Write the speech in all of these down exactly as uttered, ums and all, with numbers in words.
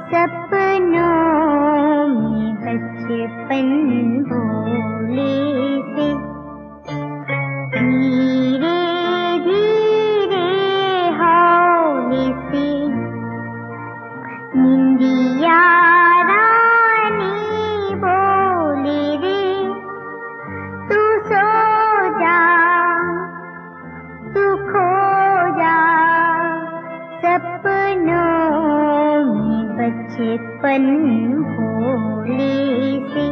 सपनों में बचपन भोले से धीरे धीरे हौले से निंदिया रानी बोले रे तू सो जा तू खो जा सपनों में बचपन भोले से।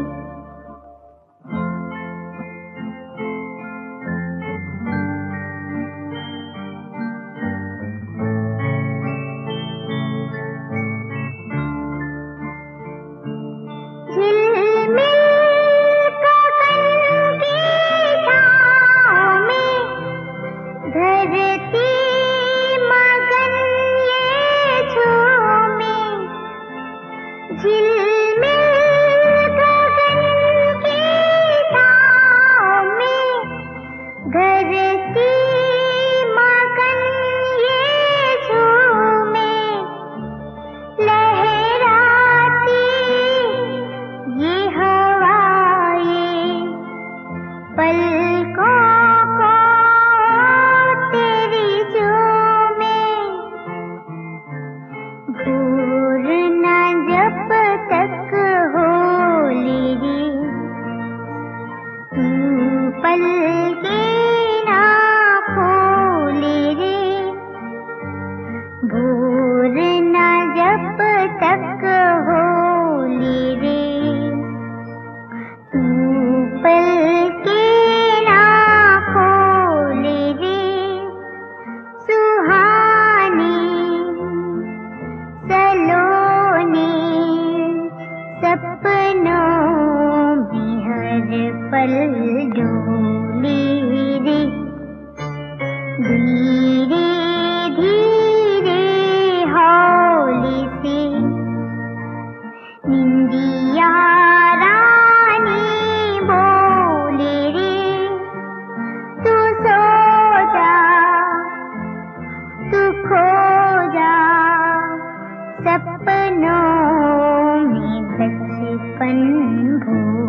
धीरे धीरे हौले से निंदिया रानी बोले रे तू सो जा तू खो जा सपनों में बचपन भो